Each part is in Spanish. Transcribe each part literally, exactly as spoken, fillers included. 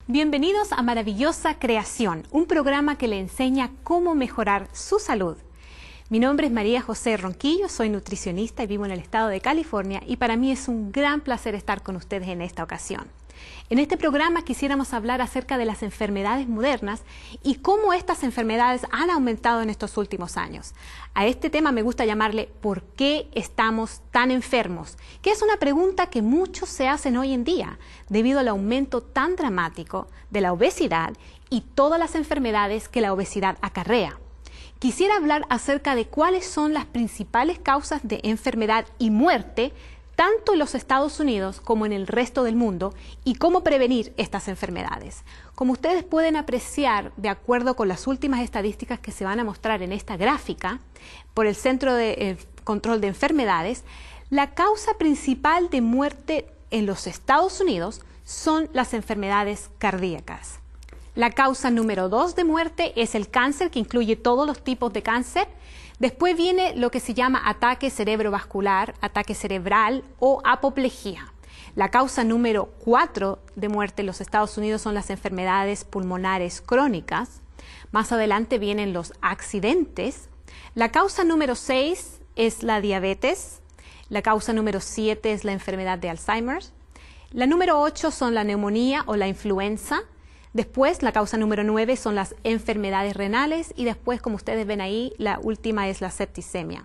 Bienvenidos a Maravillosa Creación, un programa que le enseña cómo mejorar su salud. Mi nombre es María José Ronquillo, soy nutricionista y vivo en el estado de California y para mí es un gran placer estar con ustedes en esta ocasión. En este programa quisiéramos hablar acerca de las enfermedades modernas y cómo estas enfermedades han aumentado en estos últimos años. A este tema me gusta llamarle ¿por qué estamos tan enfermos?, que es una pregunta que muchos se hacen hoy en día debido al aumento tan dramático de la obesidad y todas las enfermedades que la obesidad acarrea. Quisiera hablar acerca de cuáles son las principales causas de enfermedad y muerte tanto en los Estados Unidos como en el resto del mundo, y cómo prevenir estas enfermedades. Como ustedes pueden apreciar, de acuerdo con las últimas estadísticas que se van a mostrar en esta gráfica, por el Centro de eh, Control de Enfermedades, la causa principal de muerte en los Estados Unidos son las enfermedades cardíacas. La causa número dos de muerte es el cáncer, que incluye todos los tipos de cáncer. Después viene lo que se llama ataque cerebrovascular, ataque cerebral o apoplejía. La causa número cuatro de muerte en los Estados Unidos son las enfermedades pulmonares crónicas. Más adelante vienen los accidentes. La causa número seis es la diabetes. La causa número siete es la enfermedad de Alzheimer. La número ocho son la neumonía o la influenza. Después, la causa número nueve son las enfermedades renales y después, como ustedes ven ahí, la última es la septicemia.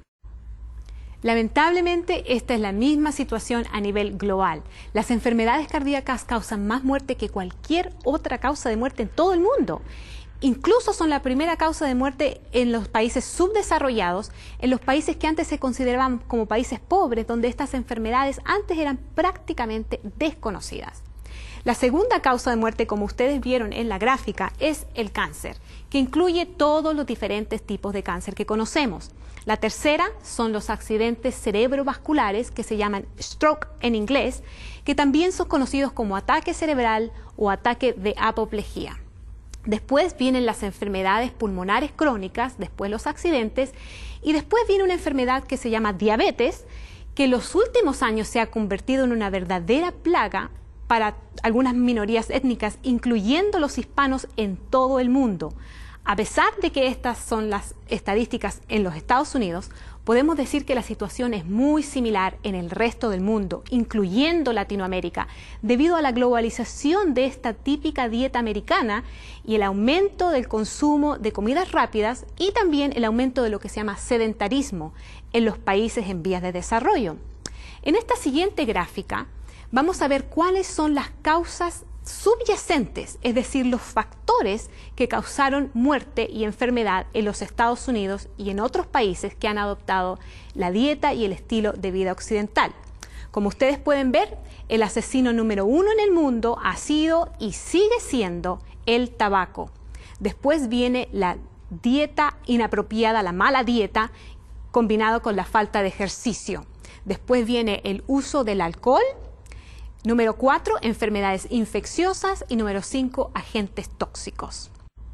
Lamentablemente, esta es la misma situación a nivel global. Las enfermedades cardíacas causan más muerte que cualquier otra causa de muerte en todo el mundo. Incluso son la primera causa de muerte en los países subdesarrollados, en los países que antes se consideraban como países pobres, donde estas enfermedades antes eran prácticamente desconocidas. La segunda causa de muerte, como ustedes vieron en la gráfica, es el cáncer, que incluye todos los diferentes tipos de cáncer que conocemos. La tercera son los accidentes cerebrovasculares, que se llaman stroke en inglés, que también son conocidos como ataque cerebral o ataque de apoplejía. Después vienen las enfermedades pulmonares crónicas, después los accidentes, y después viene una enfermedad que se llama diabetes, que en los últimos años se ha convertido en una verdadera plaga para algunas minorías étnicas, incluyendo los hispanos en todo el mundo. A pesar de que estas son las estadísticas en los Estados Unidos, podemos decir que la situación es muy similar en el resto del mundo, incluyendo Latinoamérica, debido a la globalización de esta típica dieta americana y el aumento del consumo de comidas rápidas y también el aumento de lo que se llama sedentarismo en los países en vías de desarrollo. En esta siguiente gráfica, vamos a ver cuáles son las causas subyacentes, es decir, los factores que causaron muerte y enfermedad en los Estados Unidos y en otros países que han adoptado la dieta y el estilo de vida occidental. Como ustedes pueden ver, el asesino número uno en el mundo ha sido y sigue siendo el tabaco. Después viene la dieta inapropiada, la mala dieta, combinado con la falta de ejercicio. Después viene el uso del alcohol. Número cuatro, enfermedades infecciosas. Y número cinco, agentes tóxicos.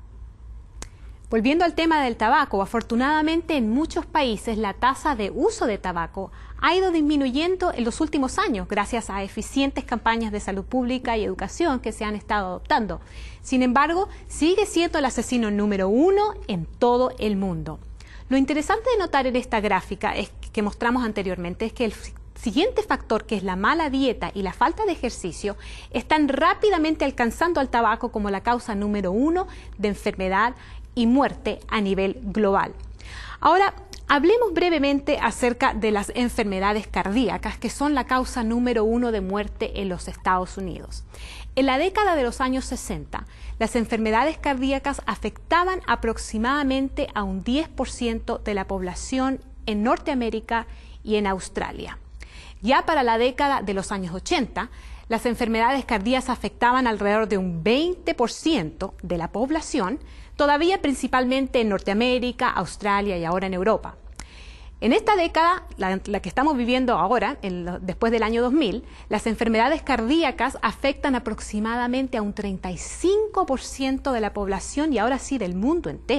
Volviendo al tema del tabaco, afortunadamente en muchos países la tasa de uso de tabaco ha ido disminuyendo en los últimos años gracias a eficientes campañas de salud pública y educación que se han estado adoptando. Sin embargo, sigue siendo el asesino número uno en todo el mundo. Lo interesante de notar en esta gráfica es que mostramos anteriormente es que el siguiente factor, que es la mala dieta y la falta de ejercicio, están rápidamente alcanzando al tabaco como la causa número uno de enfermedad y muerte a nivel global. Ahora, hablemos brevemente acerca de las enfermedades cardíacas, que son la causa número uno de muerte en los Estados Unidos. En la década de los años sesenta, las enfermedades cardíacas afectaban aproximadamente a un diez por ciento de la población en Norteamérica y en Australia. Ya para la década de los años ochenta, las enfermedades cardíacas afectaban alrededor de un veinte por ciento de la población, todavía principalmente en Norteamérica, Australia y ahora en Europa. En esta década, la, la que estamos viviendo ahora, en lo, después del año dos mil, las enfermedades cardíacas afectan aproximadamente a un treinta y cinco por ciento de la población y ahora sí del mundo entero.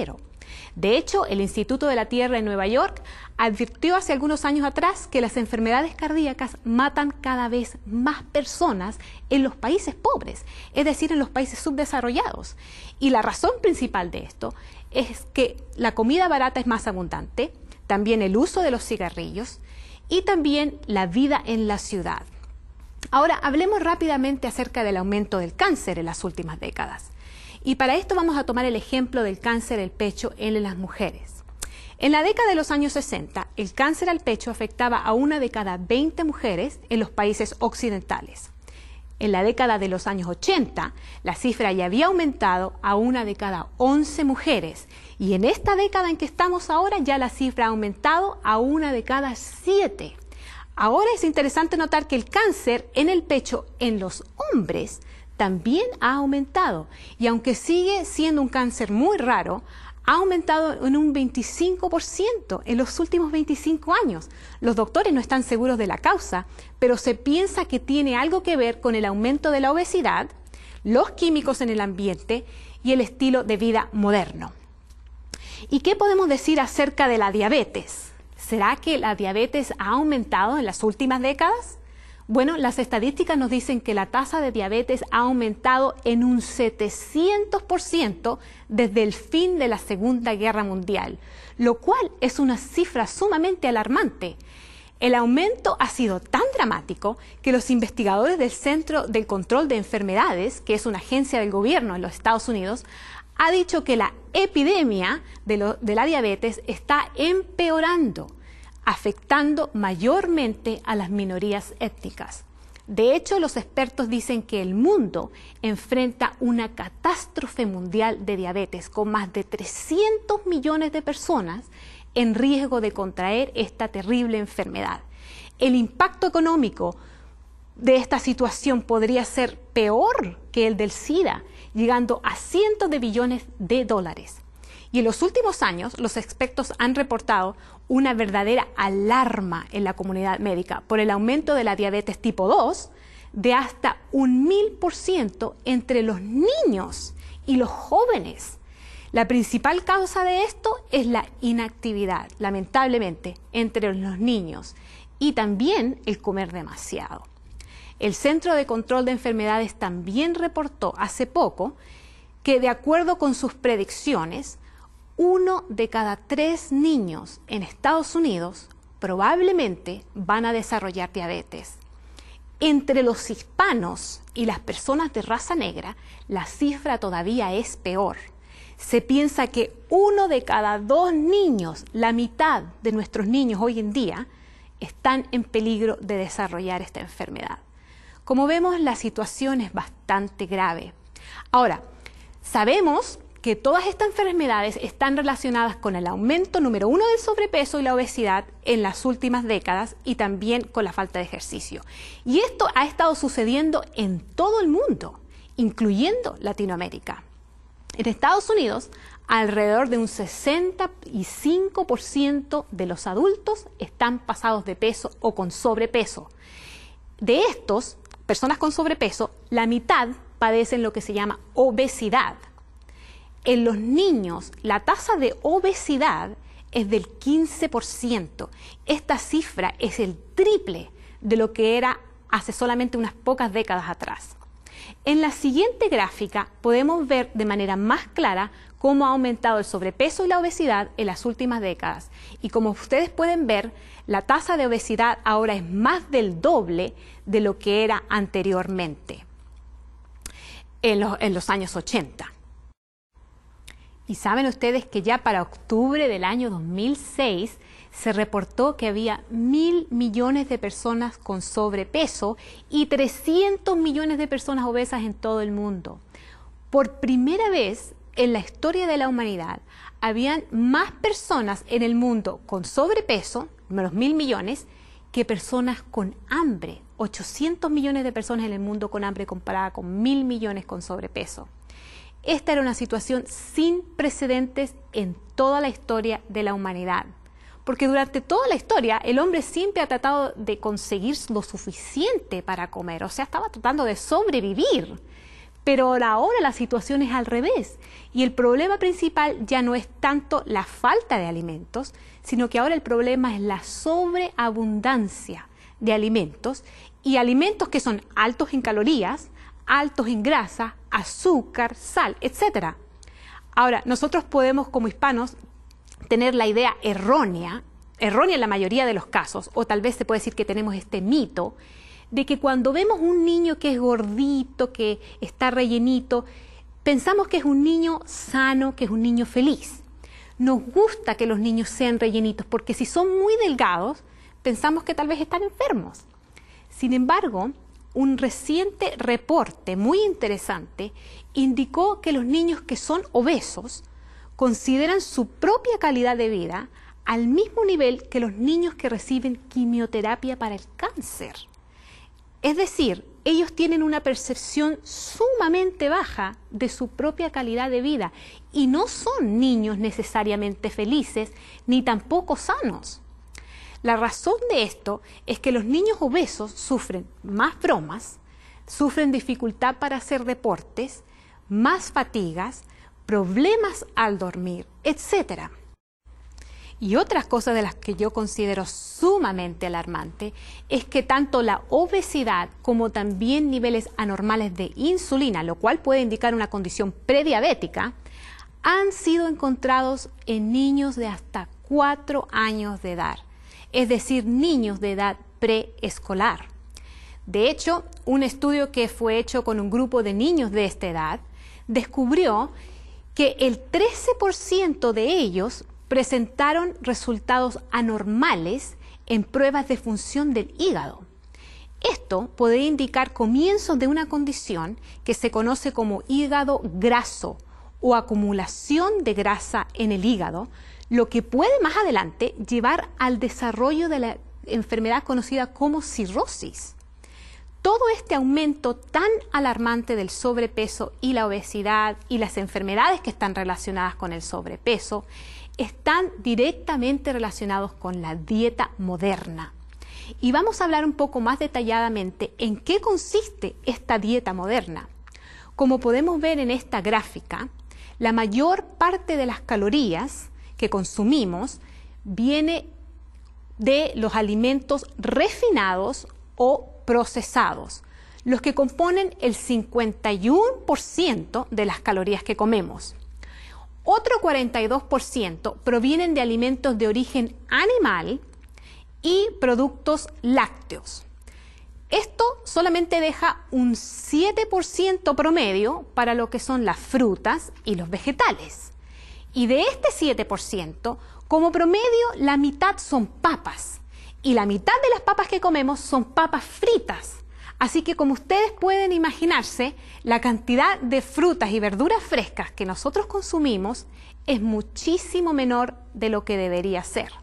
De hecho, el Instituto de la Tierra en Nueva York advirtió hace algunos años atrás que las enfermedades cardíacas matan cada vez más personas en los países pobres, es decir, en los países subdesarrollados. Y la razón principal de esto es que la comida barata es más abundante, también el uso de los cigarrillos y también la vida en la ciudad. Ahora, hablemos rápidamente acerca del aumento del cáncer en las últimas décadas. Y para esto vamos a tomar el ejemplo del cáncer del pecho en las mujeres. En la década de los años sesenta, el cáncer al pecho afectaba a una de cada veinte mujeres en los países occidentales. En la década de los años ochenta, la cifra ya había aumentado a una de cada once mujeres. Y en esta década en que estamos ahora, ya la cifra ha aumentado a una de cada siete. Ahora es interesante notar que el cáncer en el pecho en los hombres también ha aumentado, y aunque sigue siendo un cáncer muy raro, ha aumentado en un veinticinco por ciento en los últimos veinticinco años. Los doctores no están seguros de la causa, pero se piensa que tiene algo que ver con el aumento de la obesidad, los químicos en el ambiente y el estilo de vida moderno. ¿Y qué podemos decir acerca de la diabetes? ¿Será que la diabetes ha aumentado en las últimas décadas? Bueno, las estadísticas nos dicen que la tasa de diabetes ha aumentado en un setecientos por ciento desde el fin de la Segunda Guerra Mundial, lo cual es una cifra sumamente alarmante. El aumento ha sido tan dramático que los investigadores del Centro de Control de Enfermedades, que es una agencia del gobierno en los Estados Unidos, ha dicho que la epidemia de, lo, de la diabetes está empeorando, afectando mayormente a las minorías étnicas. De hecho, los expertos dicen que el mundo enfrenta una catástrofe mundial de diabetes, con más de trescientos millones de personas en riesgo de contraer esta terrible enfermedad. El impacto económico de esta situación podría ser peor que el del SIDA, llegando a cientos de billones de dólares. Y en los últimos años, los expertos han reportado una verdadera alarma en la comunidad médica por el aumento de la diabetes tipo dos de hasta un mil por ciento entre los niños y los jóvenes. La principal causa de esto es la inactividad, lamentablemente, entre los niños y también el comer demasiado. El Centro de Control de Enfermedades también reportó hace poco que, de acuerdo con sus predicciones, uno de cada tres niños en Estados Unidos probablemente van a desarrollar diabetes. Entre los hispanos y las personas de raza negra, la cifra todavía es peor. Se piensa que uno de cada dos niños, la mitad de nuestros niños hoy en día, están en peligro de desarrollar esta enfermedad. Como vemos, la situación es bastante grave. Ahora, sabemos que todas estas enfermedades están relacionadas con el aumento número uno del sobrepeso y la obesidad en las últimas décadas, y también con la falta de ejercicio. Y esto ha estado sucediendo en todo el mundo, incluyendo Latinoamérica. En Estados Unidos, alrededor de un sesenta y cinco por ciento de los adultos están pasados de peso o con sobrepeso. De estos, personas con sobrepeso, la mitad padecen lo que se llama obesidad. En los niños, la tasa de obesidad es del quince por ciento. Esta cifra es el triple de lo que era hace solamente unas pocas décadas atrás. En la siguiente gráfica podemos ver de manera más clara cómo ha aumentado el sobrepeso y la obesidad en las últimas décadas. Y como ustedes pueden ver, la tasa de obesidad ahora es más del doble de lo que era anteriormente, en los, en los años ochenta. Y saben ustedes que ya para octubre del año dos mil seis se reportó que había mil millones de personas con sobrepeso y trescientos millones de personas obesas en todo el mundo. Por primera vez en la historia de la humanidad, habían más personas en el mundo con sobrepeso, los mil millones, que personas con hambre. ochocientos millones de personas en el mundo con hambre comparada con mil millones con sobrepeso. Esta era una situación sin precedentes en toda la historia de la humanidad, porque durante toda la historia el hombre siempre ha tratado de conseguir lo suficiente para comer, o sea, estaba tratando de sobrevivir, Pero ahora la situación es al revés y el problema principal ya no es tanto la falta de alimentos, sino que ahora el problema es la sobreabundancia de alimentos y alimentos que son altos en calorías, altos en grasa, azúcar, sal, etcétera. Ahora, nosotros podemos como hispanos tener la idea errónea, errónea en la mayoría de los casos, o tal vez se puede decir que tenemos este mito, de que cuando vemos un niño que es gordito, que está rellenito, pensamos que es un niño sano, que es un niño feliz. Nos gusta que los niños sean rellenitos, porque si son muy delgados, pensamos que tal vez están enfermos. Sin embargo, un reciente reporte muy interesante indicó que los niños que son obesos consideran su propia calidad de vida al mismo nivel que los niños que reciben quimioterapia para el cáncer. Es decir, ellos tienen una percepción sumamente baja de su propia calidad de vida y no son niños necesariamente felices ni tampoco sanos. La razón de esto es que los niños obesos sufren más bromas, sufren dificultad para hacer deportes, más fatigas, problemas al dormir, etcétera. Y otras cosas de las que yo considero sumamente alarmante es que tanto la obesidad como también niveles anormales de insulina, lo cual puede indicar una condición prediabética, han sido encontrados en niños de hasta cuatro años de edad, es decir, niños de edad preescolar. De hecho, un estudio que fue hecho con un grupo de niños de esta edad descubrió que el trece por ciento de ellos presentaron resultados anormales en pruebas de función del hígado. Esto puede indicar comienzos de una condición que se conoce como hígado graso o acumulación de grasa en el hígado, lo que puede más adelante llevar al desarrollo de la enfermedad conocida como cirrosis. Todo este aumento tan alarmante del sobrepeso y la obesidad y las enfermedades que están relacionadas con el sobrepeso están directamente relacionados con la dieta moderna. Y vamos a hablar un poco más detalladamente en qué consiste esta dieta moderna. Como podemos ver en esta gráfica, la mayor parte de las calorías que consumimos viene de los alimentos refinados o procesados, los que componen el cincuenta y uno por ciento de las calorías que comemos. Otro cuarenta y dos por ciento provienen de alimentos de origen animal y productos lácteos. Esto solamente deja un siete por ciento promedio para lo que son las frutas y los vegetales. Y de este siete por ciento, como promedio, la mitad son papas. Y la mitad de las papas que comemos son papas fritas. Así que como ustedes pueden imaginarse, la cantidad de frutas y verduras frescas que nosotros consumimos es muchísimo menor de lo que debería ser.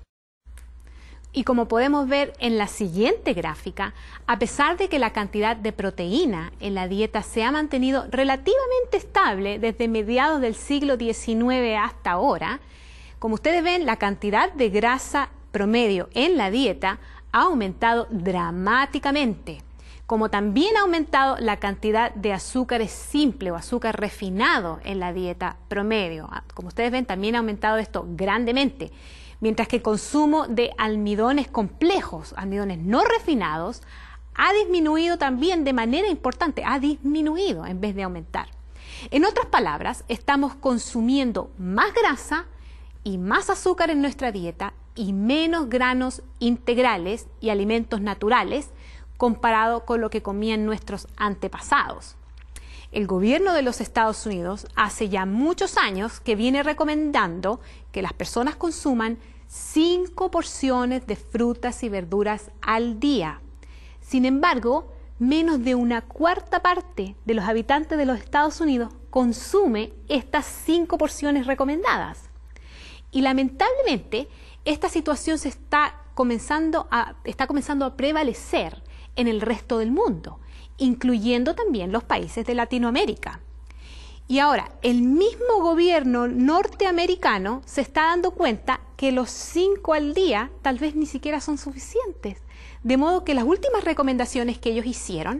Y como podemos ver en la siguiente gráfica, a pesar de que la cantidad de proteína en la dieta se ha mantenido relativamente estable desde mediados del siglo diecinueve hasta ahora, como ustedes ven, la cantidad de grasa promedio en la dieta ha aumentado dramáticamente, como también ha aumentado la cantidad de azúcares simple o azúcar refinado en la dieta promedio. Como ustedes ven, también ha aumentado esto grandemente, mientras que el consumo de almidones complejos, almidones no refinados, ha disminuido también de manera importante, ha disminuido en vez de aumentar. En otras palabras, estamos consumiendo más grasa y más azúcar en nuestra dieta y menos granos integrales y alimentos naturales comparado con lo que comían nuestros antepasados. El gobierno de los Estados Unidos hace ya muchos años que viene recomendando que las personas consuman cinco porciones de frutas y verduras al día. Sin embargo, menos de una cuarta parte de los habitantes de los Estados Unidos consume estas cinco porciones recomendadas. Y lamentablemente, esta situación se está comenzando a, está comenzando a prevalecer en el resto del mundo, incluyendo también los países de Latinoamérica. Y ahora, el mismo gobierno norteamericano se está dando cuenta que los cinco al día tal vez ni siquiera son suficientes. De modo que las últimas recomendaciones que ellos hicieron,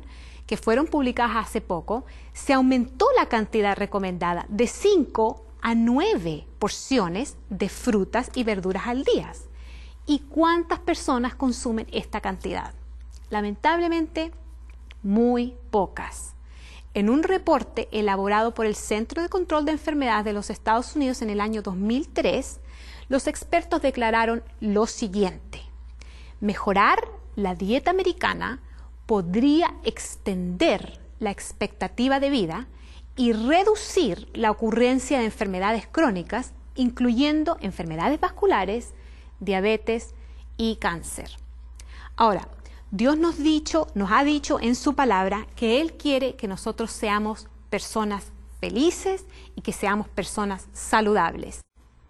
que fueron publicadas hace poco, se aumentó la cantidad recomendada de cinco a nueve porciones de frutas y verduras al día. ¿Y cuántas personas consumen esta cantidad? Lamentablemente, muy pocas. En un reporte elaborado por el Centro de Control de Enfermedades de los Estados Unidos en el año dos mil tres, los expertos declararon lo siguiente: mejorar la dieta americana podría extender la expectativa de vida y reducir la ocurrencia de enfermedades crónicas, incluyendo enfermedades vasculares, diabetes y cáncer. Ahora, Dios nos, dicho, nos ha dicho en su palabra que Él quiere que nosotros seamos personas felices y que seamos personas saludables.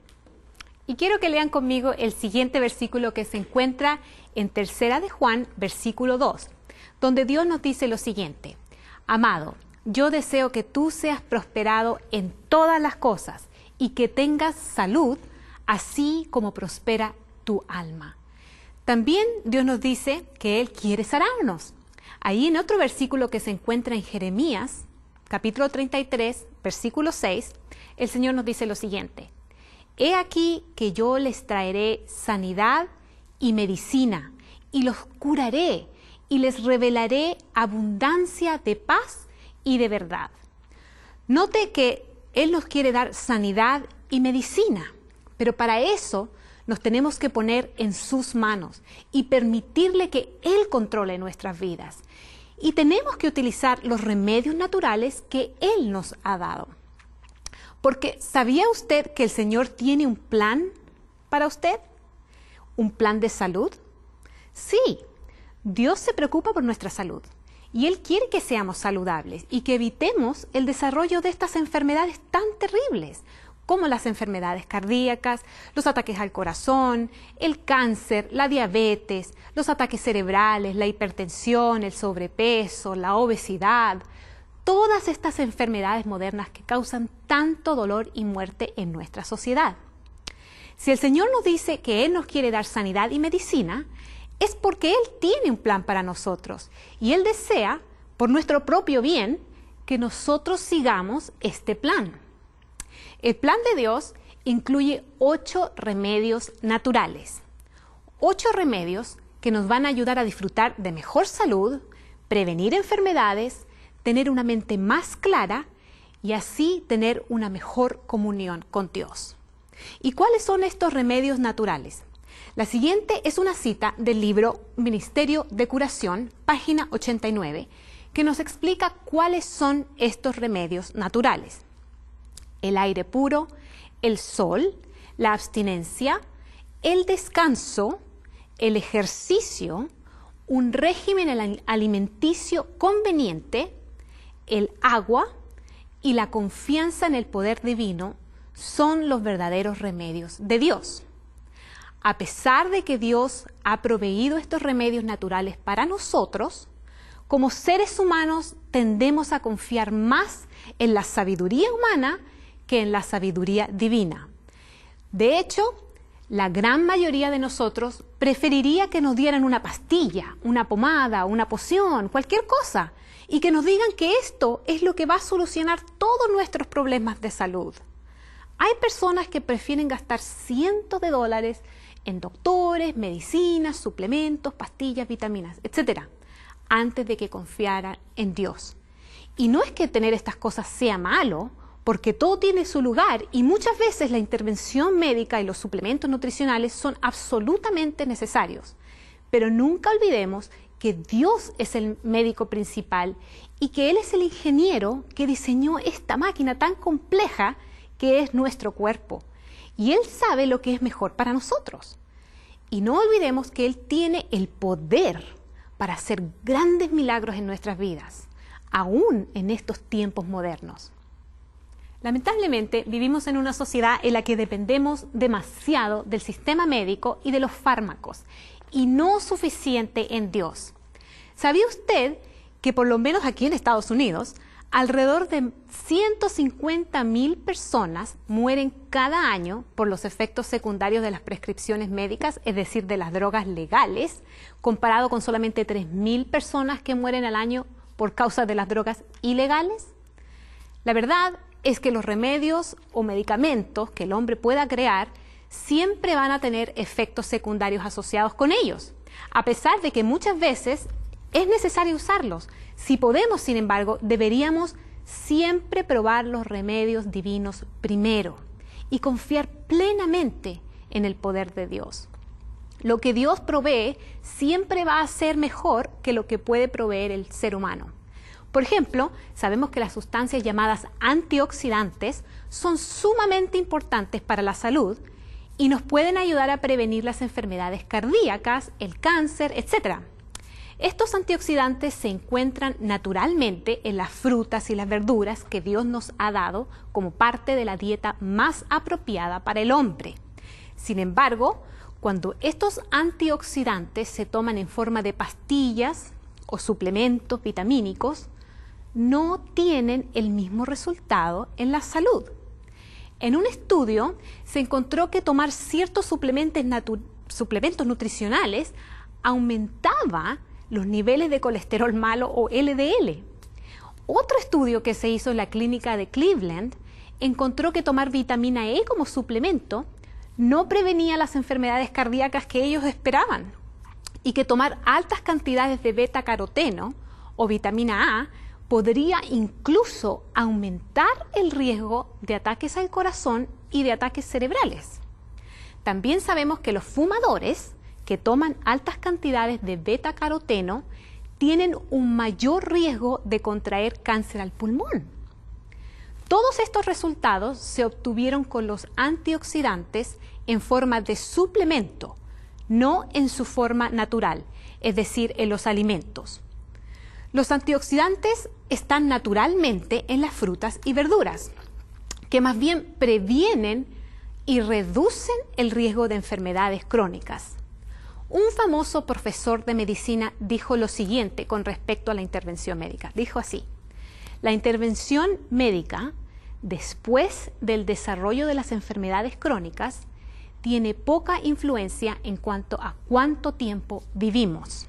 Y quiero que lean conmigo el siguiente versículo que se encuentra en Tercera de Juan, versículo dos, donde Dios nos dice lo siguiente: amado, yo deseo que tú seas prosperado en todas las cosas y que tengas salud, así como prospera tu alma. También Dios nos dice que Él quiere sanarnos. Ahí en otro versículo que se encuentra en Jeremías, capítulo treinta y tres, versículo seis, el Señor nos dice lo siguiente: he aquí que yo les traeré sanidad y medicina, y los curaré, y les revelaré abundancia de paz y de verdad. Note que Él nos quiere dar sanidad y medicina, pero para eso nos tenemos que poner en sus manos y permitirle que Él controle nuestras vidas. Y tenemos que utilizar los remedios naturales que Él nos ha dado. Porque ¿sabía usted que el Señor tiene un plan para usted? ¿Un plan de salud? Sí, Dios se preocupa por nuestra salud y Él quiere que seamos saludables y que evitemos el desarrollo de estas enfermedades tan terribles, como las enfermedades cardíacas, los ataques al corazón, el cáncer, la diabetes, los ataques cerebrales, la hipertensión, el sobrepeso, la obesidad, todas estas enfermedades modernas que causan tanto dolor y muerte en nuestra sociedad. Si el Señor nos dice que Él nos quiere dar sanidad y medicina, es porque Él tiene un plan para nosotros y Él desea, por nuestro propio bien, que nosotros sigamos este plan. El plan de Dios incluye ocho remedios naturales. Ocho remedios que nos van a ayudar a disfrutar de mejor salud, prevenir enfermedades, tener una mente más clara y así tener una mejor comunión con Dios. ¿Y cuáles son estos remedios naturales? La siguiente es una cita del libro Ministerio de Curación, página ochenta y nueve, que nos explica cuáles son estos remedios naturales. El aire puro, el sol, la abstinencia, el descanso, el ejercicio, un régimen alimenticio conveniente, el agua y la confianza en el poder divino son los verdaderos remedios de Dios. A pesar de que Dios ha proveído estos remedios naturales para nosotros, como seres humanos tendemos a confiar más en la sabiduría humana que en la sabiduría divina. De hecho, la gran mayoría de nosotros preferiría que nos dieran una pastilla, una pomada, una poción, cualquier cosa, y que nos digan que esto es lo que va a solucionar todos nuestros problemas de salud. Hay personas que prefieren gastar cientos de dólares en doctores, medicinas, suplementos, pastillas, vitaminas, etcétera, antes de que confiaran en Dios. Y no es que tener estas cosas sea malo, porque todo tiene su lugar y muchas veces la intervención médica y los suplementos nutricionales son absolutamente necesarios. Pero nunca olvidemos que Dios es el médico principal y que Él es el ingeniero que diseñó esta máquina tan compleja que es nuestro cuerpo. Y Él sabe lo que es mejor para nosotros. Y no olvidemos que Él tiene el poder para hacer grandes milagros en nuestras vidas, aún en estos tiempos modernos. Lamentablemente, vivimos en una sociedad en la que dependemos demasiado del sistema médico y de los fármacos, y no suficiente en Dios. ¿Sabía usted que por lo menos aquí en Estados Unidos, alrededor de ciento cincuenta mil personas mueren cada año por los efectos secundarios de las prescripciones médicas, es decir, de las drogas legales, comparado con solamente tres mil personas que mueren al año por causa de las drogas ilegales? La verdad es que los remedios o medicamentos que el hombre pueda crear siempre van a tener efectos secundarios asociados con ellos, a pesar de que muchas veces es necesario usarlos. Si podemos, sin embargo, deberíamos siempre probar los remedios divinos primero y confiar plenamente en el poder de Dios. Lo que Dios provee siempre va a ser mejor que lo que puede proveer el ser humano. Por ejemplo, sabemos que las sustancias llamadas antioxidantes son sumamente importantes para la salud y nos pueden ayudar a prevenir las enfermedades cardíacas, el cáncer, etcétera. Estos antioxidantes se encuentran naturalmente en las frutas y las verduras que Dios nos ha dado como parte de la dieta más apropiada para el hombre. Sin embargo, cuando estos antioxidantes se toman en forma de pastillas o suplementos vitamínicos, no tienen el mismo resultado en la salud. En un estudio se encontró que tomar ciertos suplementos, natu- suplementos nutricionales aumentaba los niveles de colesterol malo o L D L. Otro estudio que se hizo en la clínica de Cleveland encontró que tomar vitamina E como suplemento no prevenía las enfermedades cardíacas que ellos esperaban y que tomar altas cantidades de beta-caroteno o vitamina A podría incluso aumentar el riesgo de ataques al corazón y de ataques cerebrales. También sabemos que los fumadores que toman altas cantidades de beta-caroteno tienen un mayor riesgo de contraer cáncer al pulmón. Todos estos resultados se obtuvieron con los antioxidantes en forma de suplemento, no en su forma natural, es decir, en los alimentos. Los antioxidantes están naturalmente en las frutas y verduras, que más bien previenen y reducen el riesgo de enfermedades crónicas. Un famoso profesor de medicina dijo lo siguiente con respecto a la intervención médica. Dijo así: la intervención médica, después del desarrollo de las enfermedades crónicas, tiene poca influencia en cuanto a cuánto tiempo vivimos.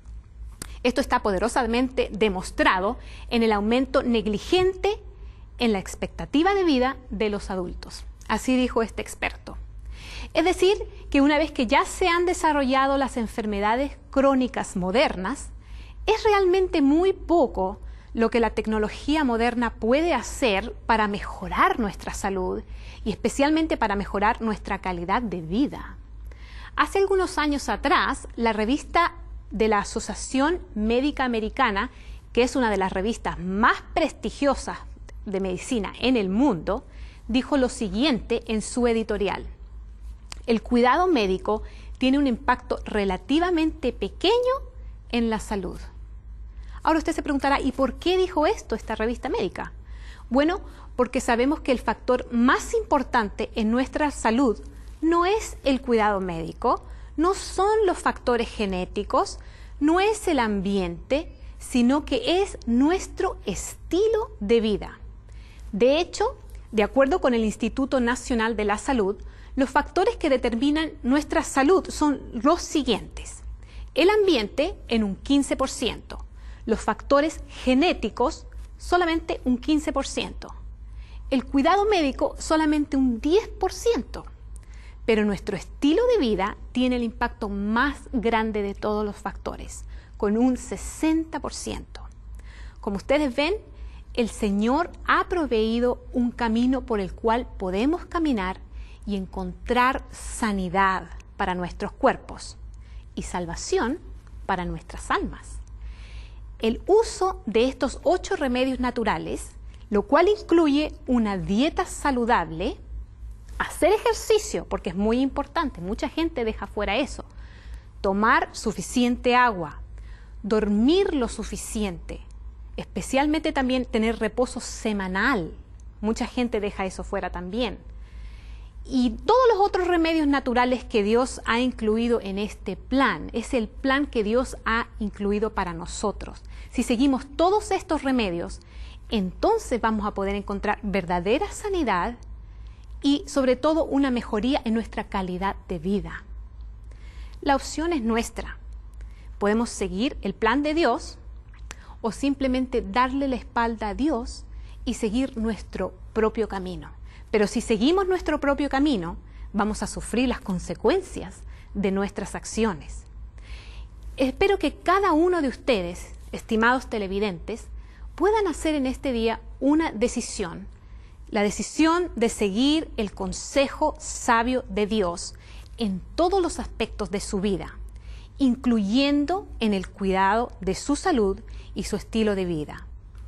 Esto está poderosamente demostrado en el aumento negligente en la expectativa de vida de los adultos. Así dijo este experto. Es decir, que una vez que ya se han desarrollado las enfermedades crónicas modernas, es realmente muy poco lo que la tecnología moderna puede hacer para mejorar nuestra salud y especialmente para mejorar nuestra calidad de vida. Hace algunos años atrás, la revista de la Asociación Médica Americana, que es una de las revistas más prestigiosas de medicina en el mundo, dijo lo siguiente en su editorial: el cuidado médico tiene un impacto relativamente pequeño en la salud. Ahora usted se preguntará, ¿y por qué dijo esto esta revista médica? Bueno, porque sabemos que el factor más importante en nuestra salud no es el cuidado médico, no son los factores genéticos, no es el ambiente, sino que es nuestro estilo de vida. De hecho, de acuerdo con el Instituto Nacional de la Salud, los factores que determinan nuestra salud son los siguientes: el ambiente en un quince por ciento, los factores genéticos solamente un quince por ciento, el cuidado médico solamente un diez por ciento, pero nuestro estilo de vida tiene el impacto más grande de todos los factores, con un sesenta por ciento. Como ustedes ven, el Señor ha proveído un camino por el cual podemos caminar y encontrar sanidad para nuestros cuerpos y salvación para nuestras almas. El uso de estos ocho remedios naturales, lo cual incluye una dieta saludable, hacer ejercicio, porque es muy importante, mucha gente deja fuera eso, tomar suficiente agua, dormir lo suficiente, especialmente también tener reposo semanal, mucha gente deja eso fuera también. Y todos los otros remedios naturales que Dios ha incluido en este plan, es el plan que Dios ha incluido para nosotros. Si seguimos todos estos remedios, entonces vamos a poder encontrar verdadera sanidad y sobre todo una mejoría en nuestra calidad de vida. La opción es nuestra. Podemos seguir el plan de Dios o simplemente darle la espalda a Dios y seguir nuestro propio camino. Pero si seguimos nuestro propio camino, vamos a sufrir las consecuencias de nuestras acciones. Espero que cada uno de ustedes, estimados televidentes, puedan hacer en este día una decisión, la decisión de seguir el consejo sabio de Dios en todos los aspectos de su vida, incluyendo en el cuidado de su salud y su estilo de vida.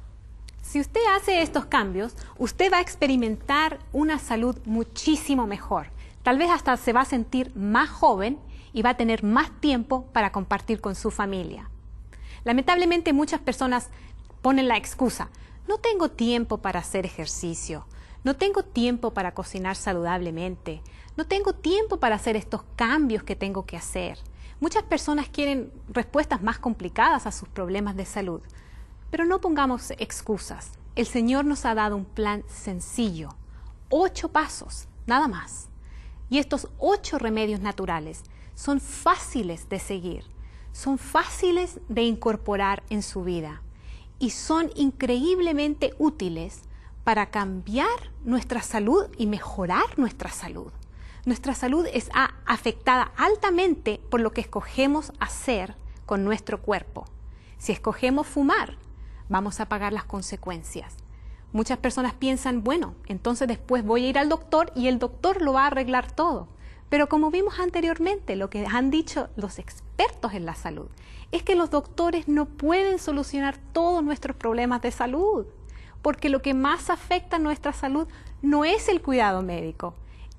Si usted hace estos cambios, usted va a experimentar una salud muchísimo mejor. Tal vez hasta se va a sentir más joven y va a tener más tiempo para compartir con su familia. Lamentablemente muchas personas ponen la excusa: no tengo tiempo para hacer ejercicio, no tengo tiempo para cocinar saludablemente, no tengo tiempo para hacer estos cambios que tengo que hacer. Muchas personas quieren respuestas más complicadas a sus problemas de salud, pero no pongamos excusas. El Señor nos ha dado un plan sencillo, ocho pasos, nada más. Y estos ocho remedios naturales son fáciles de seguir, son fáciles de incorporar en su vida y son increíblemente útiles para cambiar nuestra salud y mejorar nuestra salud. Nuestra salud es afectada altamente por lo que escogemos hacer con nuestro cuerpo. Si escogemos fumar, vamos a pagar las consecuencias. Muchas personas piensan, bueno, entonces después voy a ir al doctor y el doctor lo va a arreglar todo. Pero como vimos anteriormente, lo que han dicho los expertos en la salud es que los doctores no pueden solucionar todos nuestros problemas de salud, porque lo que más afecta a nuestra salud no es el cuidado médico,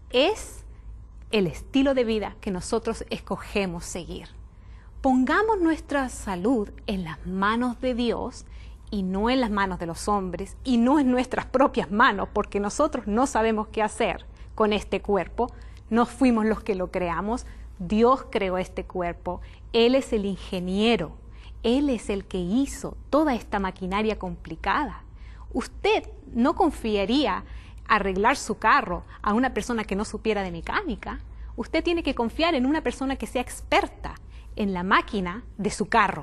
es el estilo de vida que nosotros escogemos seguir. Pongamos nuestra salud en las manos de Dios y no en las manos de los hombres y no en nuestras propias manos, porque nosotros no sabemos qué hacer con este cuerpo. No fuimos los que lo creamos, Dios creó este cuerpo, Él es el ingeniero, Él es el que hizo toda esta maquinaria complicada. Usted no confiaría arreglar su carro a una persona que no supiera de mecánica. Usted tiene que confiar en una persona que sea experta en la máquina de su carro.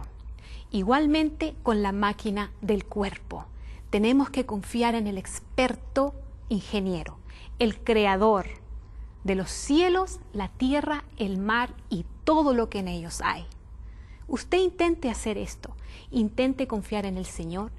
Igualmente con la máquina del cuerpo. Tenemos que confiar en el experto ingeniero, el creador de los cielos, la tierra, el mar y todo lo que en ellos hay. Usted intente hacer esto, intente confiar en el Señor